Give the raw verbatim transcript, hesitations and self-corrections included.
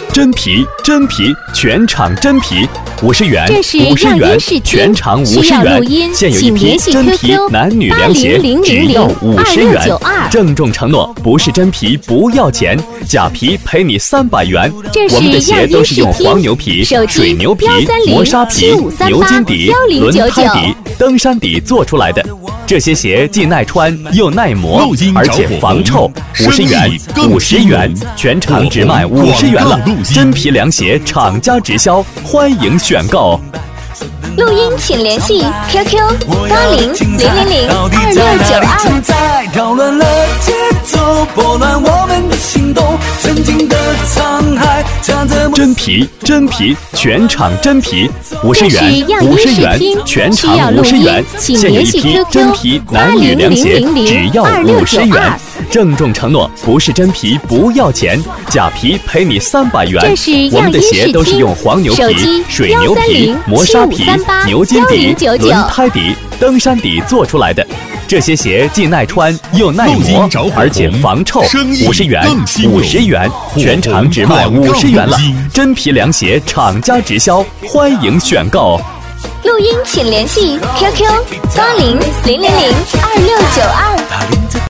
真皮，真皮，全场真皮，五十元， 这是五十元，全场五十需要元录音， 现有一批请联系真皮 Q Q 男女凉鞋，只要五十元。郑重承诺，不是真皮不要钱，假皮赔你三百元。我们的鞋都是用黄牛皮、水牛皮、磨砂皮、牛筋底、轮胎底、登山底做出来的。这些鞋既耐穿又耐磨，而且防臭。五十元，五十元，全场只卖五十元了。真皮凉鞋厂家直销，欢迎选购。 录音请联系 Q Q 八零零零零二六九二。 扰乱了节奏，拨乱我们的心动，曾经的沧海夹着真皮，真皮，全场真皮，五十元，五十元，全场五十元，现有一批真皮男女凉鞋，只要五十元。郑重承诺，不是真皮不要钱，假皮赔你三百元。我们的鞋都是用黄牛皮、水牛皮、磨砂皮、牛筋底、轮胎底、登山底做出来的。这些鞋既耐穿又耐磨，而且防臭。五十元，五十元，全场只卖五十元了。真皮凉鞋厂家直销，欢迎选购。 录音请联系 Q Q 八零零零零二六九二。